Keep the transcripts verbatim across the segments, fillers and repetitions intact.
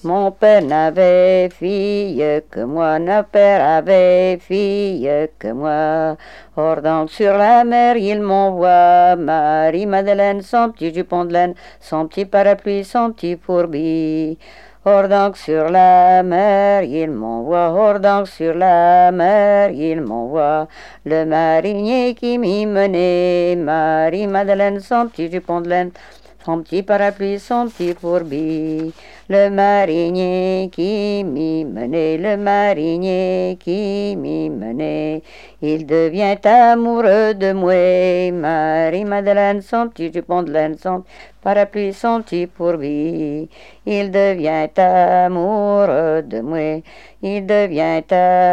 Mon père n'avait fille que moi, notre père avait fille que moi. Or donc sur la mer il m'envoie Marie-Madeleine, son petit jupon de laine, son petit parapluie, son petit fourbi. Or donc sur la mer il m'envoie, or donc sur la mer il m'envoie le marinier qui m'y menait, Marie-Madeleine, son petit jupon de laine, son petit parapluie, son petit fourbi. Le marinier qui m'y menait, le marinier qui m'y menait, il devient amoureux de moi, Marie-Madeleine, son petit jupon de laine, son parapluie, son petit fourbi. Il devient amoureux de moi, il devient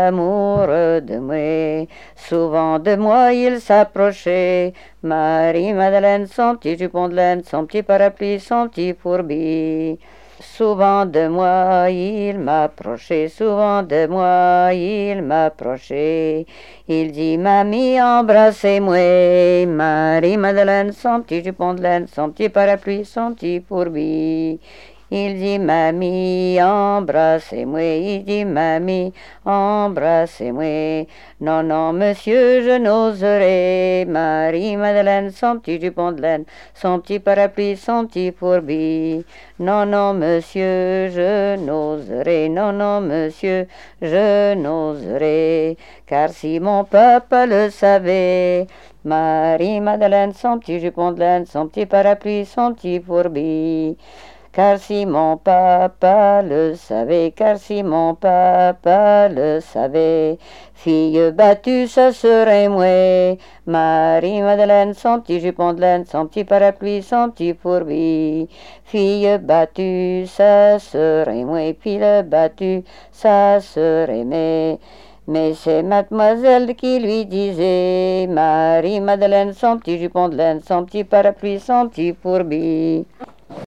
amoureux de moi. Souvent de moi il s'approchait, Marie-Madeleine, son petit jupon de laine, son petit parapluie, son petit fourbi. Souvent de moi il m'approchait, souvent de moi il m'approchait. Il dit, mamie, embrassez-moi, Marie-Madeleine, son petit jupon de laine, son petit parapluie, son petit fourbi. Il dit, mamie, embrassez-moi, il dit, mamie, embrassez-moi. Non, non, monsieur, je n'oserais, Marie-Madeleine, son petit jupon de laine, son petit parapluie, son petit fourbi. Non, non, monsieur, je n'oserais, non, non, monsieur, je n'oserais, car si mon papa le savait, Marie-Madeleine, son petit jupon de laine, son petit parapluie, son petit fourbi. Car si mon papa le savait, car si mon papa le savait, fille battue, ce serait moi, Marie-Madeleine, son petit jupon de laine, son petit parapluie, son petit fourbi. Fille battue, ça serait moi, fille battue, ça serait moi. Mais c'est mademoiselle qui lui disait, Marie-Madeleine, son petit jupon de laine, son petit parapluie, son petit fourbi.